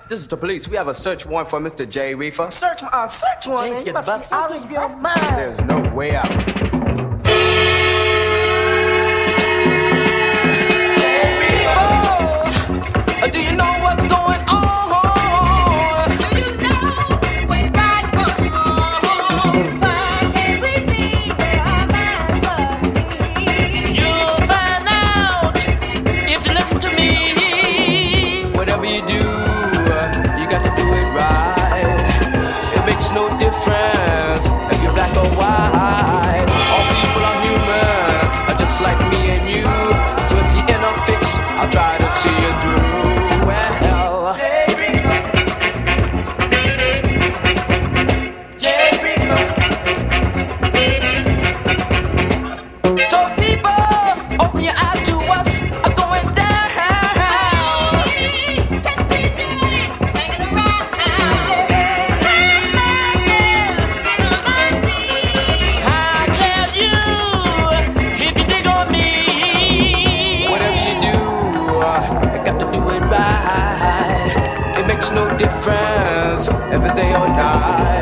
This is the police. We have a search warrant for Mr. J. Reefer. Search warrant? James, You get must busted. be out of your mind. There's no way out. J. Reefer, do you know what's going on? Do you know what's right from wrong? Find everything where our minds must be. You'll find out if you listen to me. Whatever you do, you got to do it right. It makes no difference if you're black or white. All people are human, just like me and you. So if you're in a fix, I'll try to see you through. Well, so people, open your eyes to what's going down. Can see things hanging around. I tell you, if you dig on me, Whatever you do, you got to do it right. It makes no difference if it's day or night.